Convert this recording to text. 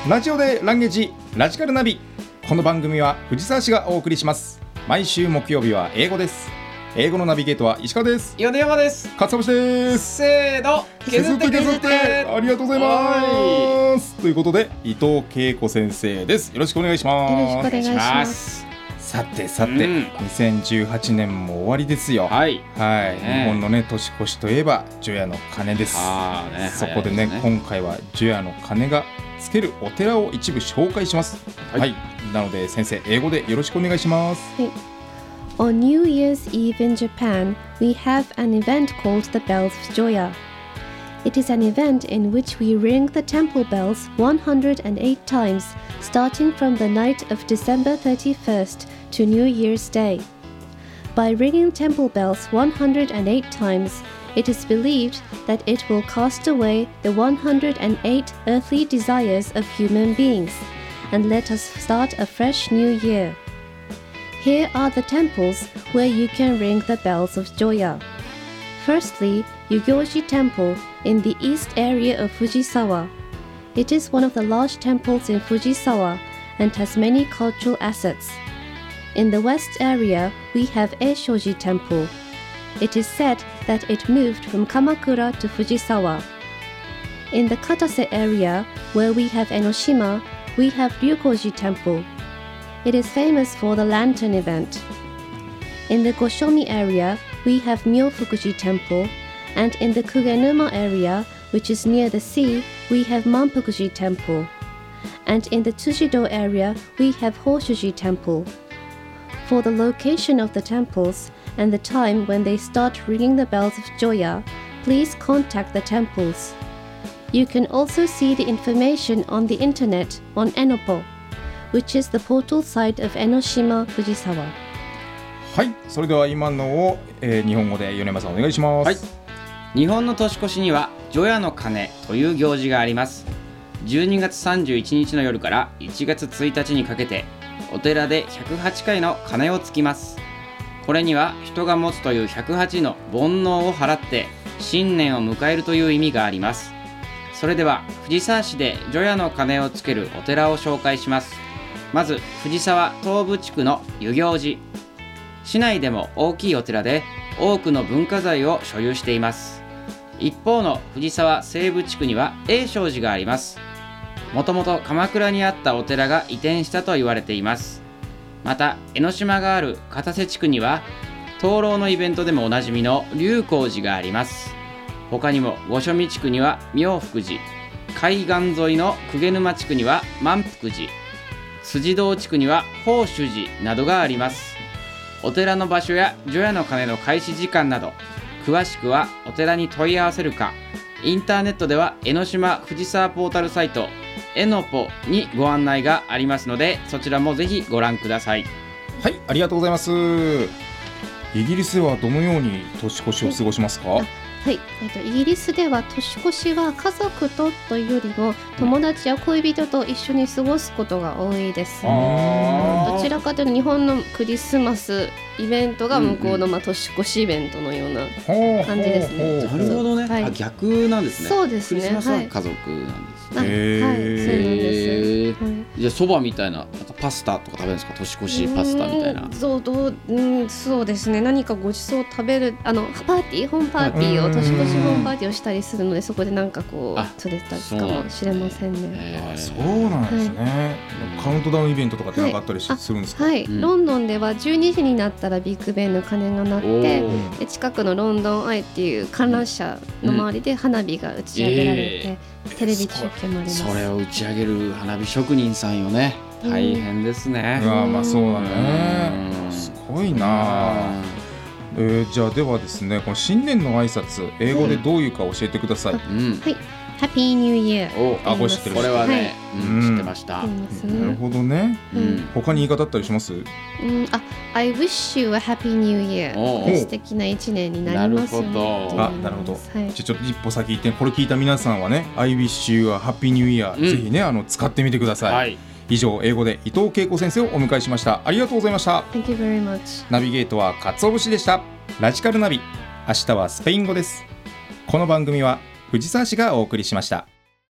ラジオでランゲージラジカルナビ。この番組は藤沢市がお送りします。毎週木曜日は英語です。英語のナビゲートは石川です。 米山です。 勝節です。 せーの、削って削って。 ありがとうございます。ということで伊藤恵子先生です。よろしくお願いします。 よろしくお願いします。 さて、2018年も終わりですよ。 はい、 日本のね年越しといえば除夜の鐘です。そこでね、今回は除夜の鐘がつけるお寺を一部紹介します。なので先生、英語でよろしくお願いします。 On New Year's Eve in Japan, we have an event called the Bells of Joya. It is an event in which we ring the temple bells 108 times, starting from the night of December 31st to New Year's Day. By ringing temple bells 108 times, it is believed that it will cast away the 108 earthly desires of human beings and let us start a fresh new year. Here are the temples where you can ring the bells of Joya. Firstly, Yugyoji Temple in the east area of Fujisawa. It is one of the large temples in Fujisawa and has many cultural assets. In the west area, we have Eishoji Temple. It is said that it moved from Kamakura to Fujisawa. In the Katase area, where we have Enoshima, we have Ryukoji Temple. It is famous for the lantern event. In the Goshomi area, we have Myofukuji Temple, and in the Kugenuma area, which is near the sea, we have Manpukuji Temple. And in the Tsujido area, we have Hoshuji Temple. For the location of the temples and the time when they start ringing the bells of Joya, please contact the temples. You can also see the information on the internet on Enopo, which is the portal site of Enoshima, Fujisawa. はい、それでは今のを、日本語で米山さんお願いします。 日本の年越しには除夜の鐘という行事があります。12月31日の夜から1月1日にかけてお寺で108回の鐘をつきます。これには人が持つという108の煩悩を払って新年を迎えるという意味があります。それでは藤沢市で除夜の鐘をつけるお寺を紹介します。まず藤沢東部地区の遊行寺。市内でも大きいお寺で多くの文化財を所有しています。一方の藤沢西部地区には永昌寺があります。もともと鎌倉にあったお寺が移転したと言われています。また江ノ島がある片瀬地区には灯籠のイベントでもおなじみの龍光寺があります。他にも五所見地区には妙福寺、海岸沿いの鵠沼地区には満福寺、辻堂地区には宝珠寺などがあります。お寺の場所や除夜の鐘の開始時間など詳しくはお寺に問い合わせるか、インターネットでは江ノ島藤沢ポータルサイトエノポにご案内がありますので、そちらもぜひご覧ください。 はい、ありがとうございます。イギリスではどのように年越しを過ごしますか？ イギリスでは年越しは家族とというよりも友達や恋人と一緒に過ごすことが多いです。どちらかというと日本のクリスマスイベントが向こうの年越しイベントのような感じですね。 なるほどね、逆なんですね。 そうですね。 クリスマスは家族なんですね。 そうなんです。 じゃあそばみたいな、パスタとか食べるんですか？年越しパスタみたいな。 そうですね。何かごちそう食べるホームパーティーを年越しホームパーティーをしたりするので、そこでなんかこう釣れたりかもしれませんね。 そうなんですね。カウントダウンイベントとかってなかったりするんですか？ ロンドンでは12時になったらビッグベンの鐘が鳴って、近くのロンドンアイっていう観覧車の周りで花火が打ち上げられて、テレビ中継もあります。 それを打ち上げる花火職人さんよね。大変ですね。 まあそうだね。すごいな。じゃあではですね、この新年の挨拶英語でどういうか教えてください。 Happy New Year。 これ知ってる。 これはね、知ってました。 なるほどね。他に言い方あったりします ？I wish you a happy new year。素敵な一年になりますよね。 なるほど。じゃあちょっと一歩先行って、これ聞いた皆さんはね、I wish you a happy new year、ぜひね使ってみてください。以上、英語で伊藤恵子先生をお迎えしました。ありがとうございました。 Thank you very much。 ナビゲートは勝節でした。ラジカルナビ、明日はスペイン語です。この番組は藤沢市がお送りしました。